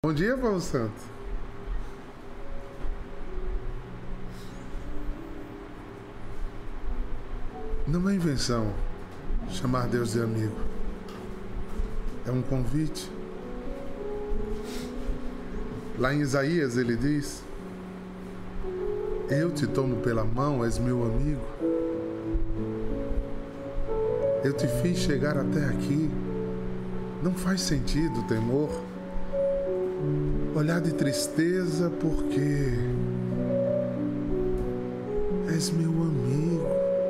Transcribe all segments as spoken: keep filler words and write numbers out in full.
Bom dia, Paulo Santo. Não é invenção chamar Deus de amigo. É um convite. Lá em Isaías ele diz: eu te tomo pela mão, és meu amigo. Eu te fiz chegar até aqui. Não faz sentido temor, olhar de tristeza, porque és meu amigo.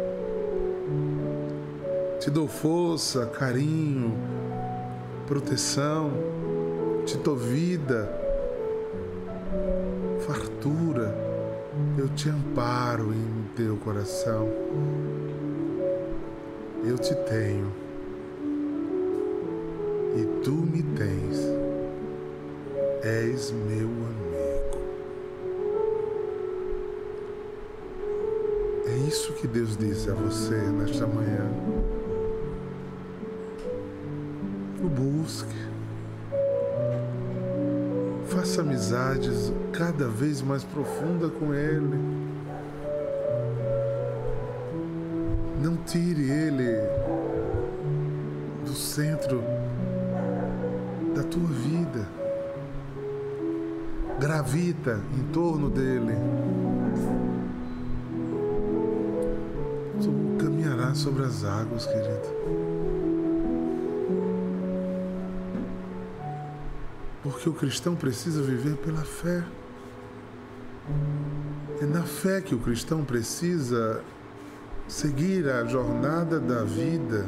Te dou força, carinho, proteção, te dou vida, fartura. Eu te amparo em teu coração. Eu te tenho e tu me tens. És meu amigo. É isso que Deus disse a você nesta manhã. O busque. Faça amizades cada vez mais profundas com Ele. Não tire Ele do centro da tua vida. Gravita em torno dele. Tu caminharás sobre as águas, querido. Porque o cristão precisa viver pela fé. É na fé que o cristão precisa seguir a jornada da vida.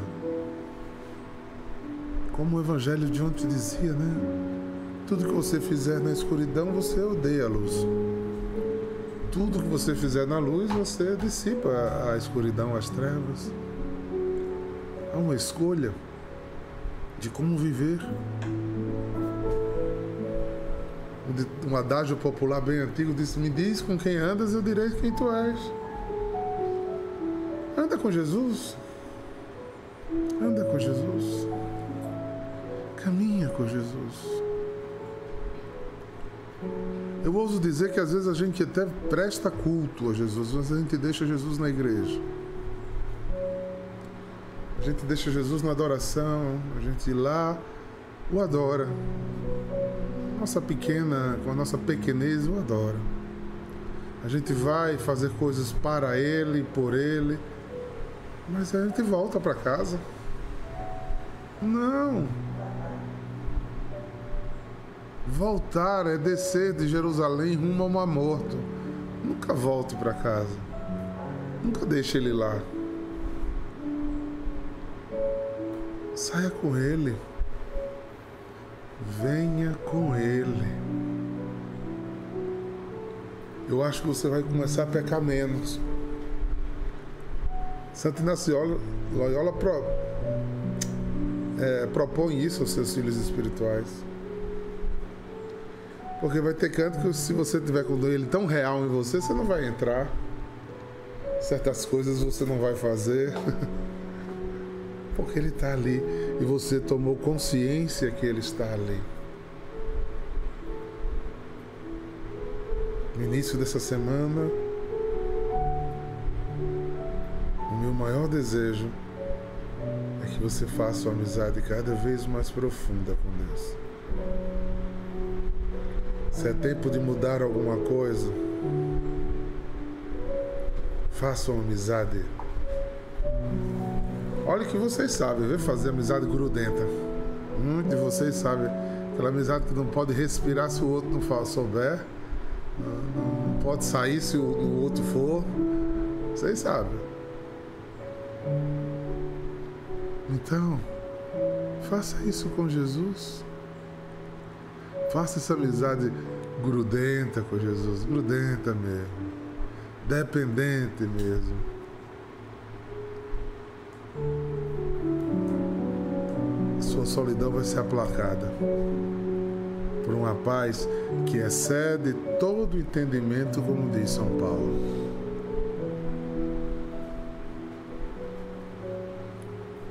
Como o Evangelho de ontem dizia, né? Tudo que você fizer na escuridão, você odeia a luz. Tudo que você fizer na luz, você dissipa a escuridão, as trevas. Há uma escolha de como viver. Um adágio popular bem antigo disse: me diz com quem andas, eu direi quem tu és. Anda com Jesus. Anda com Jesus. Caminha com Jesus. Eu ouso dizer que às vezes a gente até presta culto a Jesus, mas a gente deixa Jesus na igreja. A gente deixa Jesus na adoração, a gente lá o adora. Nossa pequena, com a nossa pequenez, o adora. A gente vai fazer coisas para Ele, por Ele, mas a gente volta para casa. Não. Voltar é descer de Jerusalém rumo ao Mar Morto. Nunca volte para casa. Nunca deixe ele lá. Saia com ele. Venha com ele. Eu acho que você vai começar a pecar menos. Santo Inácio Loyola pro, é, propõe isso aos seus filhos espirituais. Porque vai ter canto que se você tiver com ele tão real em você, você não vai entrar. Certas coisas você não vai fazer. Porque ele está ali. E você tomou consciência que ele está ali. No início dessa semana, o meu maior desejo é que você faça uma amizade cada vez mais profunda com Deus. Se é tempo de mudar alguma coisa, faça uma amizade. Olha que vocês sabem, viu? Fazer amizade grudenta. Muitos de vocês sabem. Aquela amizade que não pode respirar se o outro não souber. Não pode sair se o outro for. Vocês sabem. Então, faça isso com Jesus. Faça essa amizade grudenta com Jesus. Grudenta mesmo. Dependente mesmo. Sua solidão vai ser aplacada por uma paz que excede todo entendimento, como diz São Paulo.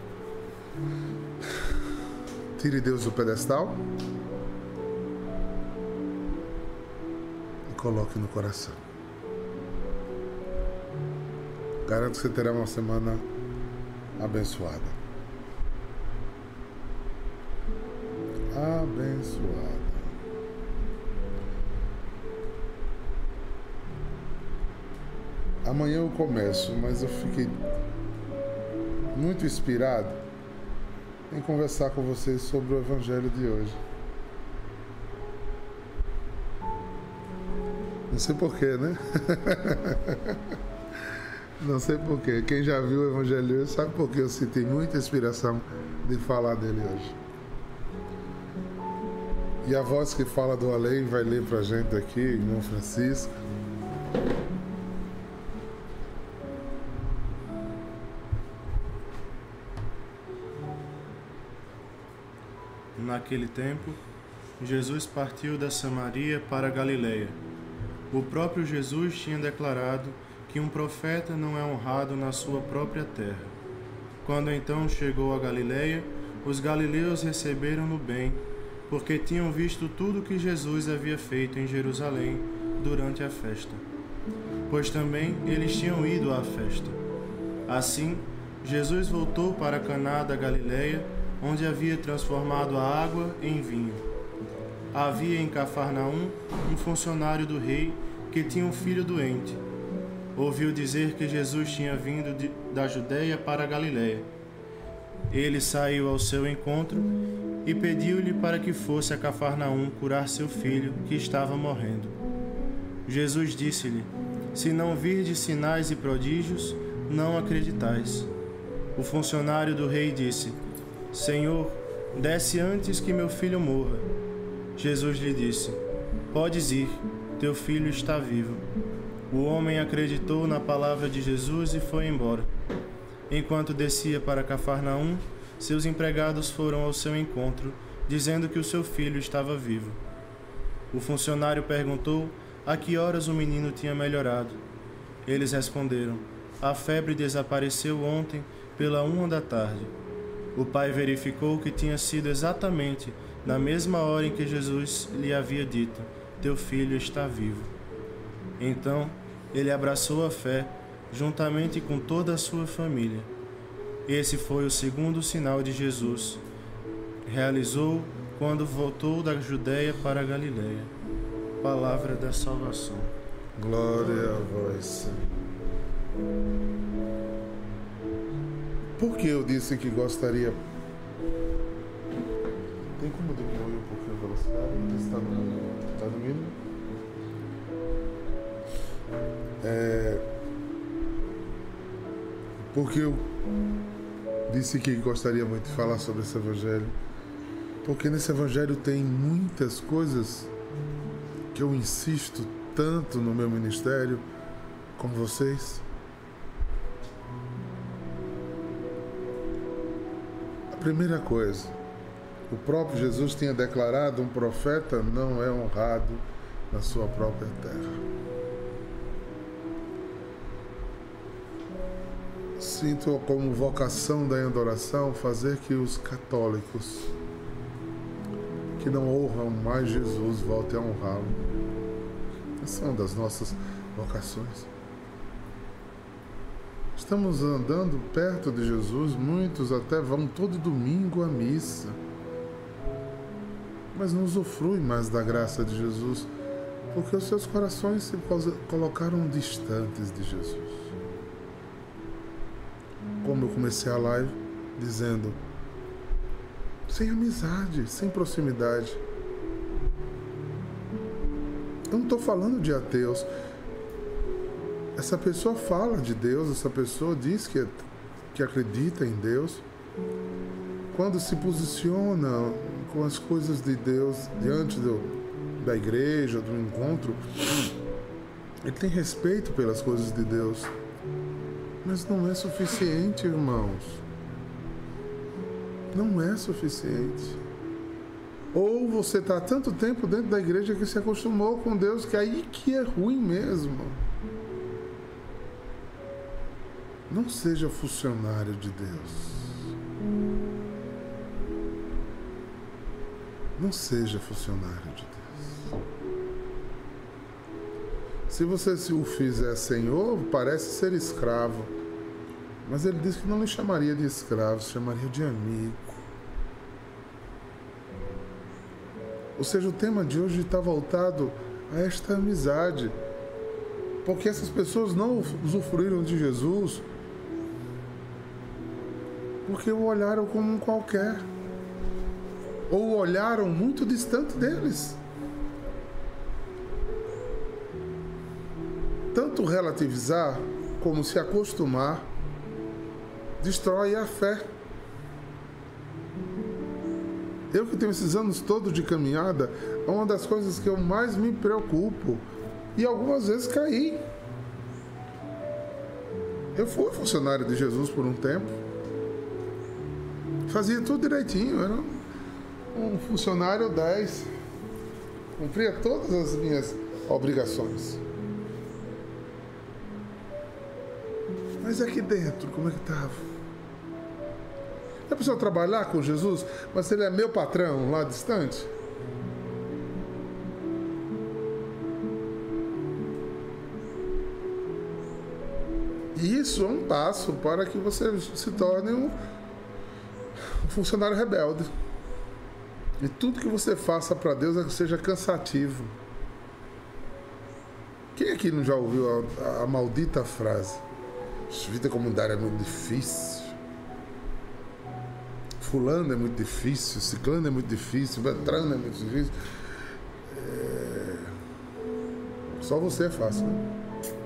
Tire Deus do pedestal. coloque no coração. Garanto que você terá uma semana abençoada. Abençoada. Amanhã eu começo, mas eu fiquei muito inspirado em conversar com vocês sobre o Evangelho de hoje. Não sei porquê, né? Não sei porquê. Quem já viu o Evangelho hoje sabe por que eu senti muita inspiração de falar dele hoje. E a voz que fala do além vai ler pra gente aqui, irmão Francisco. Naquele tempo, Jesus partiu da Samaria para a Galileia. O próprio Jesus tinha declarado que um profeta não é honrado na sua própria terra. Quando então chegou a Galileia, os galileus receberam-no bem, porque tinham visto tudo que Jesus havia feito em Jerusalém durante a festa. Pois também eles tinham ido à festa. Assim, Jesus voltou para Caná da Galileia, onde havia transformado a água em vinho. Havia em Cafarnaum um funcionário do rei que tinha um filho doente. Ouviu dizer que Jesus tinha vindo de, da Judeia para a Galileia. Ele saiu ao seu encontro e pediu-lhe para que fosse a Cafarnaum curar seu filho, que estava morrendo. Jesus disse-lhe: se não virdes sinais e prodígios, não acreditais. O funcionário do rei disse: Senhor, desce antes que meu filho morra. Jesus lhe disse: podes ir, teu filho está vivo. O homem acreditou na palavra de Jesus e foi embora. Enquanto descia para Cafarnaum, seus empregados foram ao seu encontro, dizendo que o seu filho estava vivo. O funcionário perguntou a que horas o menino tinha melhorado. Eles responderam: a febre desapareceu ontem pela uma da tarde. O pai verificou que tinha sido exatamente na mesma hora em que Jesus lhe havia dito: teu filho está vivo. Então, ele abraçou a fé, juntamente com toda a sua família. Esse foi o segundo sinal de Jesus. Realizou quando voltou da Judeia para a Galileia. Palavra da salvação. Glória a vós, Senhor. Por que eu disse que gostaria? Tem como diminuir um pouquinho a velocidade? Está no, está no mínimo? É, porque eu disse que gostaria muito de falar sobre esse Evangelho, porque nesse Evangelho tem muitas coisas que eu insisto tanto no meu ministério com vocês. A primeira coisa, o próprio Jesus tinha declarado: um profeta não é honrado na sua própria terra. Sinto como vocação da adoração fazer que os católicos que não honram mais Jesus voltem a honrá-lo. Essa é uma das nossas vocações. Estamos andando perto de Jesus, muitos até vão todo domingo à missa, mas não usufruem mais da graça de Jesus, porque os seus corações se colocaram distantes de Jesus. Como eu comecei a live dizendo, sem amizade, sem proximidade. Eu não estou falando de ateus. Essa pessoa fala de Deus, essa pessoa diz que, que acredita em Deus. Quando se posiciona com as coisas de Deus diante do, da igreja, do encontro, ele tem respeito pelas coisas de Deus. Mas não é suficiente, irmãos. Não é suficiente. Ou você está há tanto tempo dentro da igreja que se acostumou com Deus, que aí que é ruim mesmo. Não seja funcionário de Deus. Não seja funcionário de Deus. Se você se o fizer senhor, parece ser escravo. Mas ele disse que não lhe chamaria de escravo, chamaria de amigo. Ou seja, o tema de hoje está voltado a esta amizade. Porque essas pessoas não usufruíram de Jesus porque o olharam como um qualquer. Ou o olharam muito distante deles. Tanto relativizar como se acostumar destrói a fé. Eu que tenho esses anos todos de caminhada, é uma das coisas que eu mais me preocupo. E algumas vezes caí. Eu fui funcionário de Jesus por um tempo. Fazia tudo direitinho, era um funcionário dez. Cumpria todas as minhas obrigações. Mas aqui dentro, como é que estava? A pessoa trabalhar com Jesus, mas ele é meu patrão lá distante? E isso é um passo para que você se torne um funcionário rebelde. E tudo que você faça para Deus é que seja cansativo. Quem aqui não já ouviu a, a maldita frase? Vida comunitária é muito difícil. Fulano é muito difícil, ciclano é muito difícil, Beltrano é muito difícil. É... Só você é fácil, né?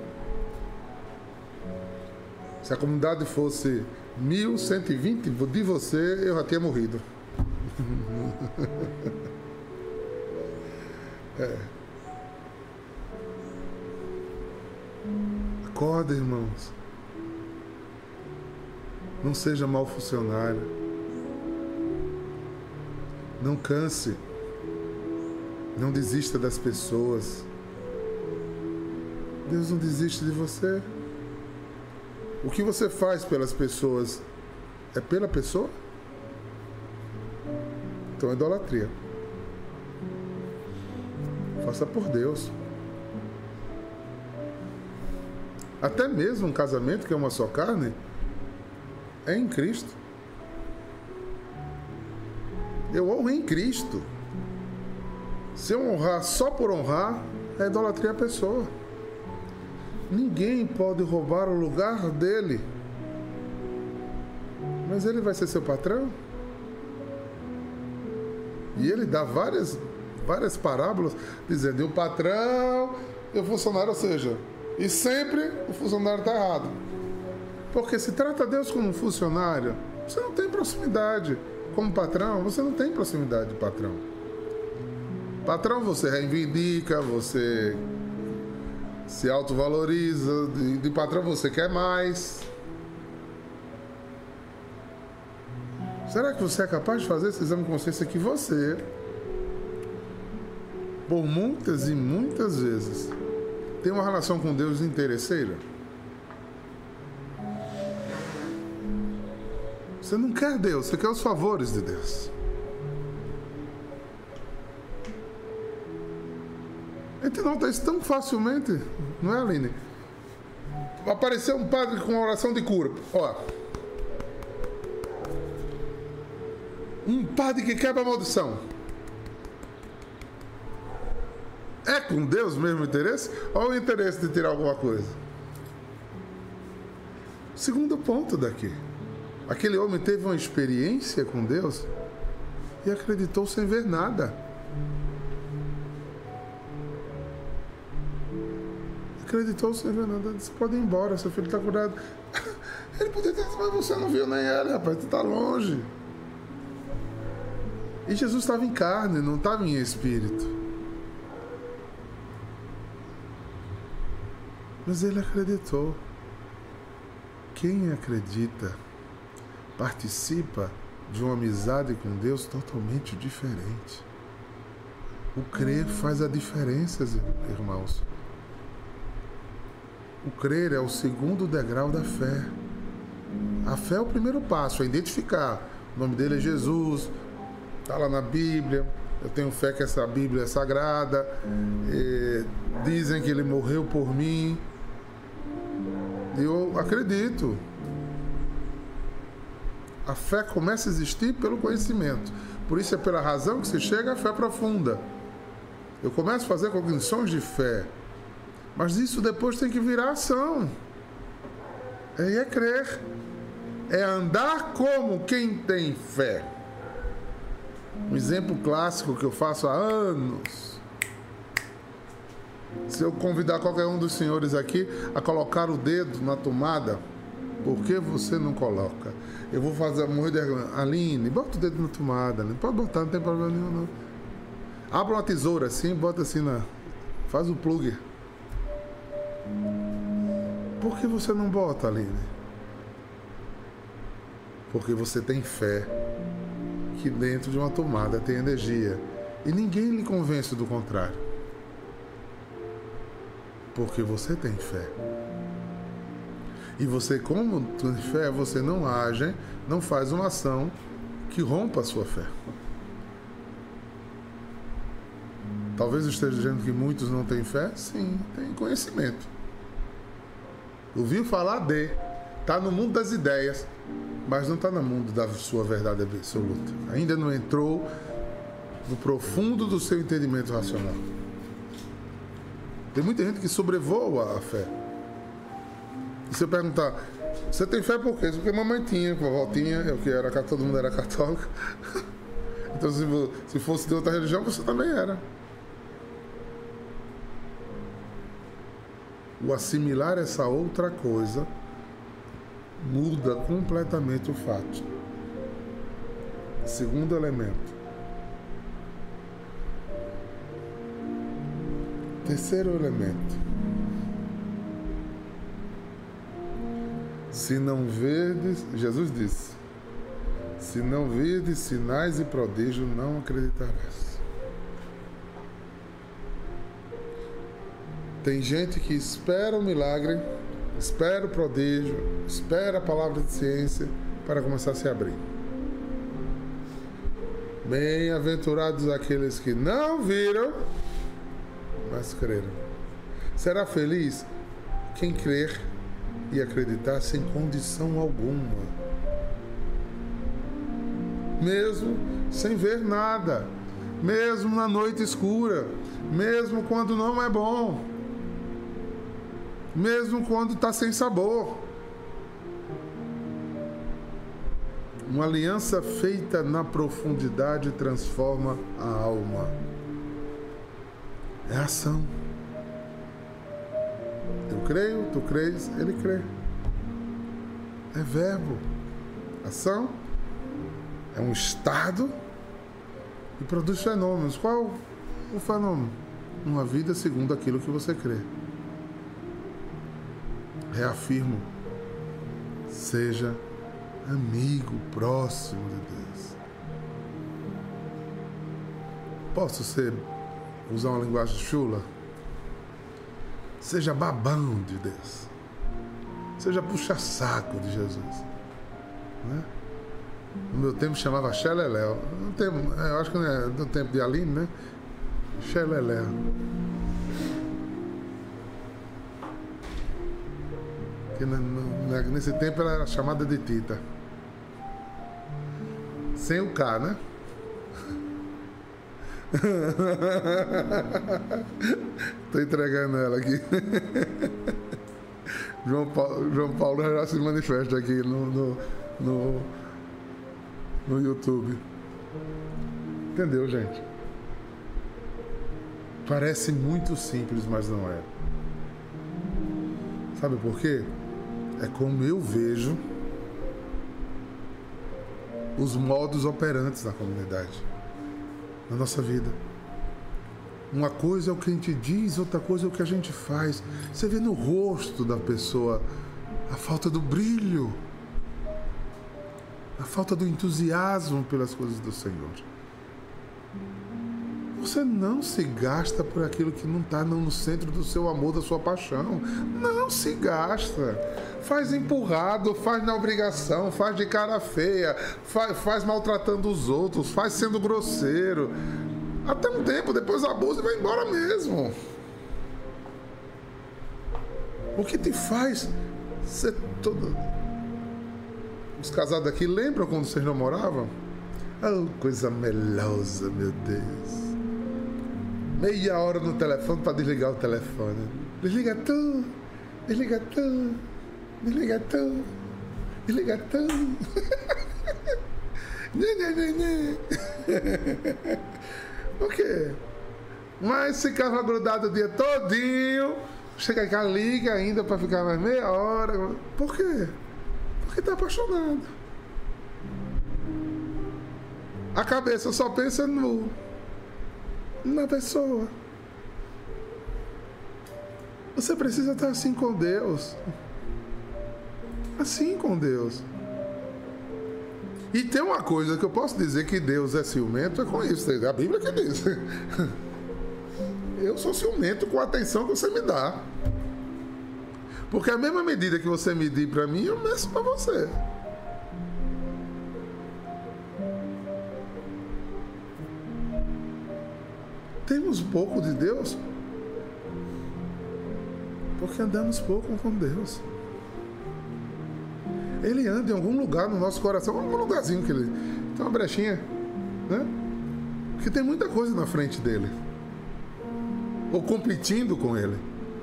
Se a comunidade fosse mil cento e vinte de você, eu já tinha morrido. É. Acorda, irmãos. Não seja mau funcionário. Não canse. Não desista das pessoas. Deus não desiste de você. O que você faz pelas pessoas é pela pessoa? Então é idolatria. Faça por Deus. Até mesmo um casamento que é uma só carne é em Cristo. Eu honro em Cristo. Se eu honrar só por honrar, é idolatria a pessoa. Ninguém pode roubar o lugar dele. Mas ele vai ser seu patrão? E ele dá várias, várias parábolas dizendo: o patrão e o funcionário, ou seja, e sempre o funcionário está errado. Porque se trata Deus como um funcionário, você não tem proximidade. Como patrão, você não tem proximidade de patrão. Patrão, você reivindica, você se autovaloriza, de, de patrão você quer mais. Será que você é capaz de fazer esse exame de consciência que você, por muitas e muitas vezes, tem uma relação com Deus interesseira? Você não quer Deus, você quer os favores de Deus. A gente nota isso tão facilmente, não é, Aline? Apareceu um padre com uma oração de cura. Ó, um padre que quebra a maldição. É com Deus mesmo o interesse? Ou o interesse de tirar alguma coisa? Segundo ponto daqui. Aquele homem teve uma experiência com Deus e acreditou sem ver nada. Acreditou sem ver nada. Disse: pode ir embora, seu filho está curado. Ele podia ter dito: mas você não viu nem ele, rapaz, tu está longe. E Jesus estava em carne, não estava em espírito. Mas ele acreditou. Quem acredita participa de uma amizade com Deus totalmente diferente. O crer faz a diferença, irmãos. O crer é o segundo degrau da fé. A fé é o primeiro passo, é identificar. O nome dele é Jesus, está lá na Bíblia, Eu tenho fé que essa Bíblia é sagrada. E dizem que ele morreu por mim. Eu acredito. A fé começa a existir pelo conhecimento. Por isso é pela razão que se chega à fé profunda. Eu começo a fazer cognições de fé. Mas isso depois tem que virar ação. É, é crer. É andar como quem tem fé. Um exemplo clássico que eu faço há anos. Se eu convidar qualquer um dos senhores aqui a colocar o dedo na tomada, por que você não coloca? Eu vou fazer morrer de vergonha. Aline, bota o dedo na tomada. Aline. Pode botar, não tem problema nenhum, não. Abre uma tesoura assim, bota assim na... Faz o plug. Por que você não bota, Aline? Porque você tem fé que dentro de uma tomada tem energia. E ninguém lhe convence do contrário. Porque você tem fé. E você, como tem fé, você não age, não faz uma ação que rompa a sua fé. Talvez eu esteja dizendo que muitos não têm fé. Sim, tem conhecimento. Ouviu falar de. Está no mundo das ideias, mas não está no mundo da sua verdade absoluta. Ainda não entrou no profundo do seu entendimento racional. Tem muita gente que sobrevoa a fé. E se eu perguntar, você tem fé por quê? Porque mamãe tinha, vovó tinha, eu que era, todo mundo era católico. Então se fosse de outra religião, você também era. O assimilar essa outra coisa muda completamente o fato. Segundo elemento. Terceiro elemento. Se não verdes, Jesus disse, se não verdes sinais e prodígios, não acreditarás. Tem gente que espera o milagre, espera o prodígio, espera a palavra de ciência para começar a se abrir. Bem-aventurados aqueles que não viram, mas creram. Será feliz quem crer e acreditar sem condição alguma. Mesmo sem ver nada, mesmo na noite escura, mesmo quando não é bom, mesmo quando está sem sabor. Uma aliança feita na profundidade transforma a alma. É ação. Eu creio, tu crês, ele crê. É verbo. Ação é um estado e produz fenômenos. Qual o fenômeno? Uma vida segundo aquilo que você crê. Reafirmo. Seja amigo próximo de Deus. Posso ser, usar uma linguagem chula? Seja babão de Deus. Seja puxa-saco de Jesus. Né? No meu tempo chamava Xeleléu. No tempo, eu acho que não é do tempo de Aline, né? Xeleléu. Que nesse tempo ela era chamada de Tita. Sem o K, né? Tô entregando ela aqui. João Paulo, João Paulo já se manifesta aqui no, no, no, no YouTube. Entendeu, gente? Parece muito simples, mas não é. Sabe por quê? É como eu vejo os modos operantes na comunidade, na nossa vida. Uma coisa é o que a gente diz, outra coisa é o que a gente faz. Você vê no rosto da pessoa a falta do brilho, a falta do entusiasmo pelas coisas do Senhor. Você não se gasta por aquilo que não está no centro do seu amor, da sua paixão. Não se gasta. Faz empurrado, faz na obrigação, faz de cara feia, faz, faz maltratando os outros, faz sendo grosseiro. Até um tempo, depois abusa e vai embora mesmo. O que te faz ser todo... Os casados aqui lembram quando vocês namoravam? Oh, coisa melosa, meu Deus. Meia hora no telefone para desligar o telefone. Desliga tu, desliga tu, desliga tu, desliga tu. Por quê? Mas ficava grudado o dia todinho. Chega cá, liga ainda para ficar mais meia hora. Por quê? Porque tá apaixonado. A cabeça só pensa no na pessoa. Você precisa estar assim com Deus. Assim com Deus. E tem uma coisa que eu posso dizer que Deus é ciumento, é com isso. A Bíblia que diz. Eu sou ciumento com a atenção que você me dá. Porque a mesma medida que você medir para mim, eu meço para você. Temos pouco de Deus porque andamos pouco com Deus. Ele anda em algum lugar no nosso coração, algum lugarzinho que ele tem uma brechinha, né? Porque tem muita coisa na frente dele, ou competindo com ele.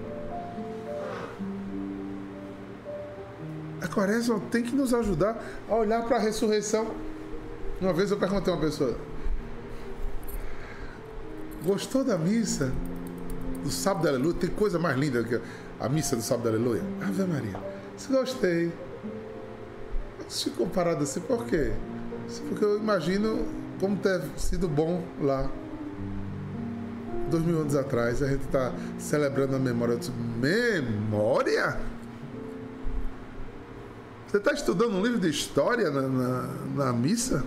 A quaresma tem que nos ajudar a olhar para a ressurreição. Uma vez eu perguntei a uma pessoa: gostou da missa do sábado da aleluia? Tem coisa mais linda que a missa do sábado da aleluia? Ave Maria. Se gostei. Se ficou parado assim, por quê? Porque eu imagino como ter sido bom lá dois mil anos atrás. A gente está celebrando a memória. Eu disse, memória? Você está estudando um livro de história na, na, na missa?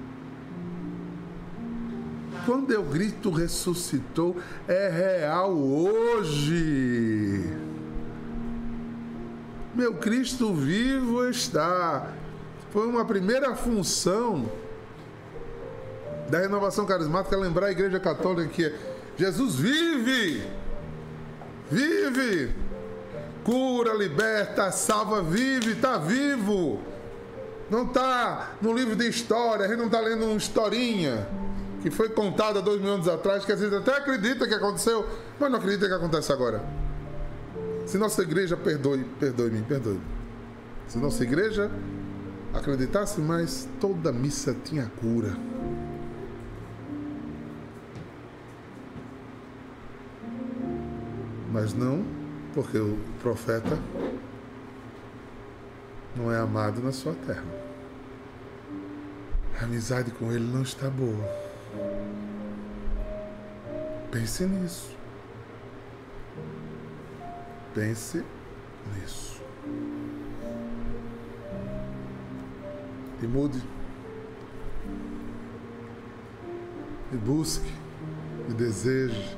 Quando eu grito ressuscitou, é real hoje. Meu Cristo vivo está. Foi uma primeira função da renovação carismática lembrar a Igreja Católica que Jesus vive. Vive. Cura, liberta, salva, vive, está vivo. Não está no livro de história, a gente não está lendo uma historinha que foi contada dois mil anos atrás, que às vezes até acredita que aconteceu, mas não acredita que acontece agora. Se nossa igreja, perdoe, perdoe-me, perdoe. Se nossa igreja acreditasse mais, toda missa tinha cura. Mas não, porque o profeta não é amado na sua terra. A amizade com ele não está boa. Pense nisso. Pense nisso. E mude. E busque. E deseje.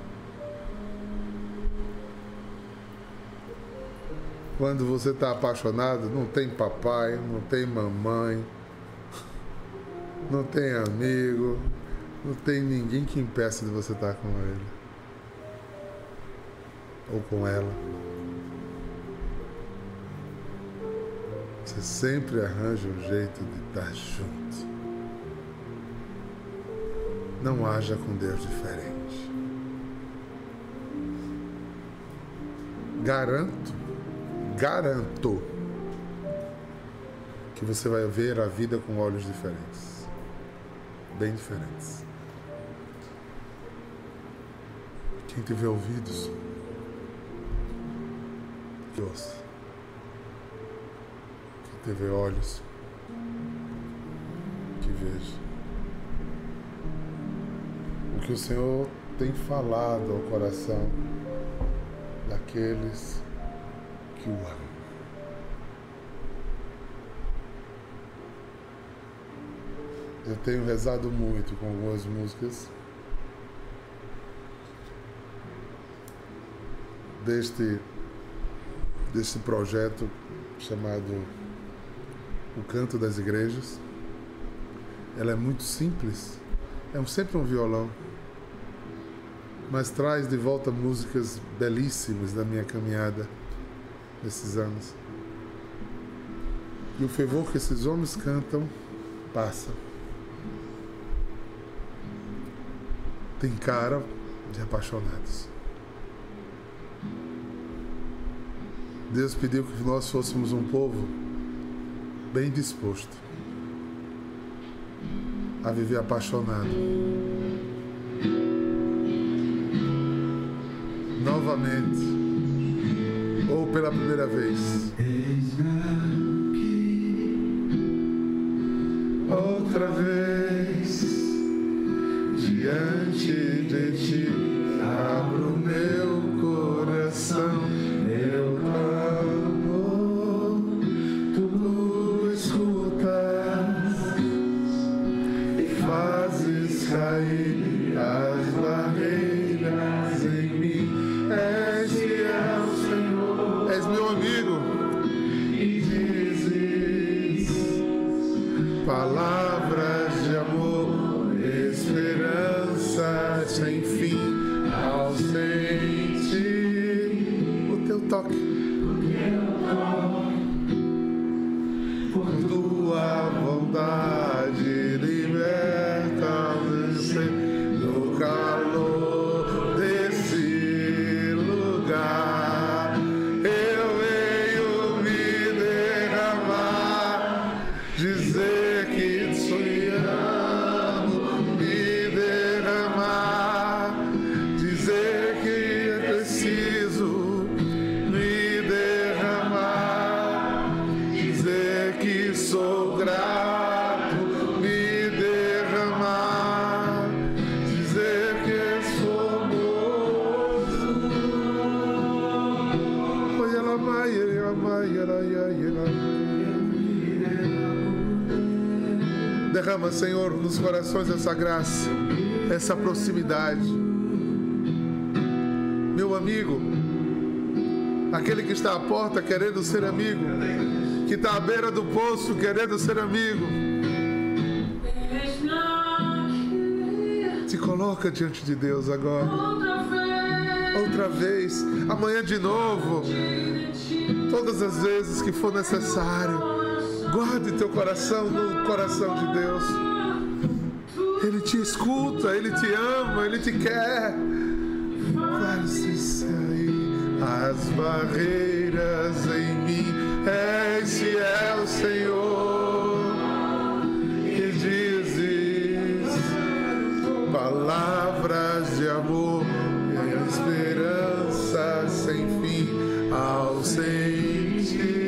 Quando você está apaixonado, não tem papai, não tem mamãe, não tem amigo, não tem ninguém que impeça de você estar com ele ou com ela. Você sempre arranja um jeito de estar junto. Não haja com Deus diferente. Garanto, garanto que você vai ver a vida com olhos diferentes. Bem diferentes. Quem tiver ouvidos, que ouça. Quem tiver olhos, que veja. O que o Senhor tem falado ao coração daqueles que o amam. Eu tenho rezado muito com algumas músicas deste, deste projeto chamado O Canto das Igrejas. Ela é muito simples, é sempre um violão, mas traz de volta músicas belíssimas da minha caminhada nesses anos. E o fervor que esses homens cantam passa. Tem cara de apaixonados. Deus pediu que nós fôssemos um povo bem disposto a viver apaixonado. Novamente, ou pela primeira vez. Outra vez, diante de ti, abro meu coração, meu clamor, tu escutas e fazes cair as barreiras em mim. És fiel, Senhor, és meu amigo, e dizes palavras de amor, esperança sem fim, ausente. O teu toque, por tua vontade, liberta-me no calor desse lugar. Eu venho me derramar, dizer que te amo, me derramar, dizer que é preciso me derramar, dizer que sou grato, me derramar, dizer que sou moço. Oi, ela vai, ela vai, ela vai, ela vai. Derrama, Senhor, nos corações essa graça, essa proximidade. Meu amigo, aquele que está à porta querendo ser amigo, que está à beira do poço querendo ser amigo, te coloca diante de Deus agora. Outra vez, amanhã de novo, todas as vezes que for necessário. Guarde teu coração no coração de Deus. Ele te escuta, Ele te ama, Ele te quer. Faz-se sair as barreiras em mim. És fiel, Senhor, e dizes palavras de amor e esperança sem fim, ausente.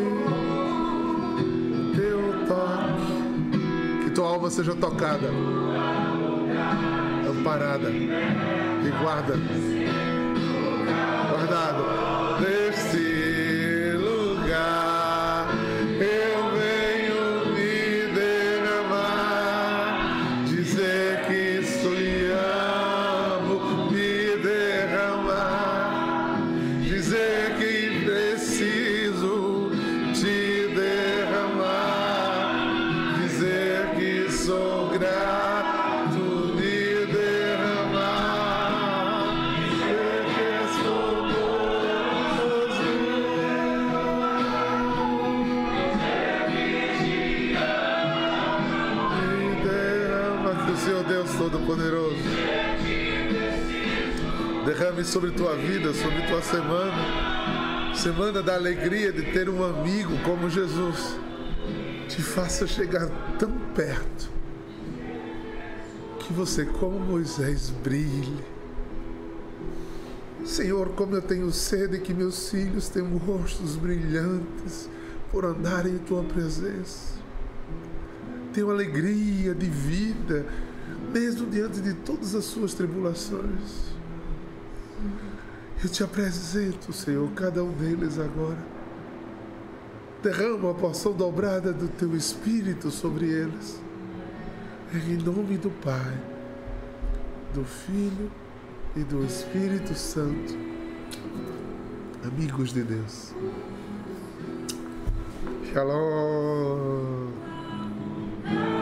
Tua alma seja tocada, amparada e guarda, guardado neste lugar. Eu venho me derramar, dizer que sou e amo, me derramar, dizer que preciso te derramar, dizer sou grato, me derramar, dizer que sou moço, me derrama, que o Senhor Deus Todo-Poderoso derrame sobre tua vida, sobre tua semana, semana da alegria de ter um amigo como Jesus, te faça chegar tão perto que você, como Moisés, brilhe. Senhor, como eu tenho sede que meus filhos tenham rostos brilhantes por andarem em tua presença. Tenho alegria de vida, mesmo diante de todas as suas tribulações. Eu te apresento, Senhor, cada um deles agora. Derrama a porção dobrada do teu Espírito sobre eles. Em nome do Pai, do Filho e do Espírito Santo. Amigos de Deus. Shalom.